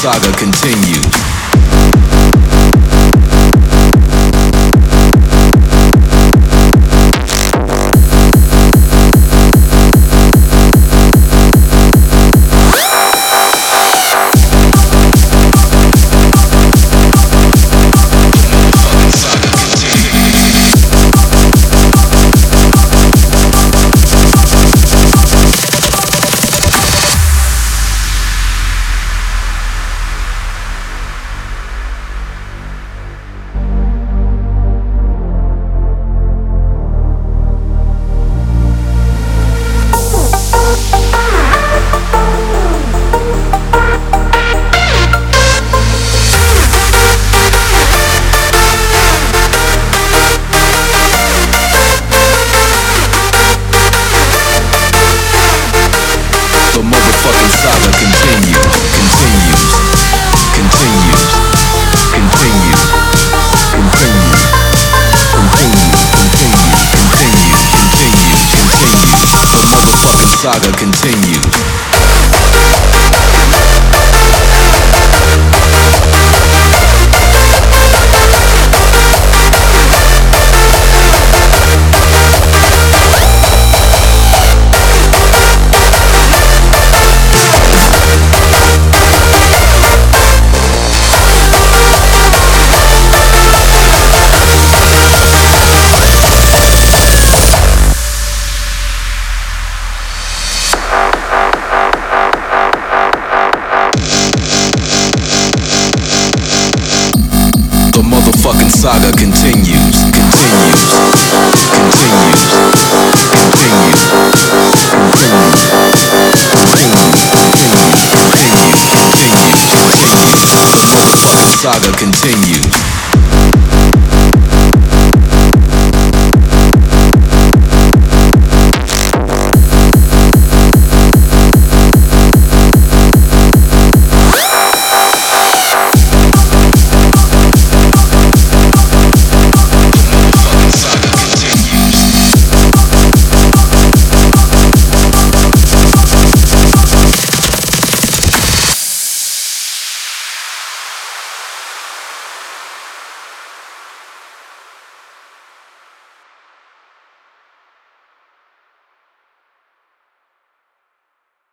saga continues. The motherfucking saga continues, continues, continues, continues, continues, continues, continues, continues, continues, continues. The motherfucking saga continues. The motherfucking saga continues, continues, continues, continues, continues, continues, continues, continues, continues. The motherfucking saga continues.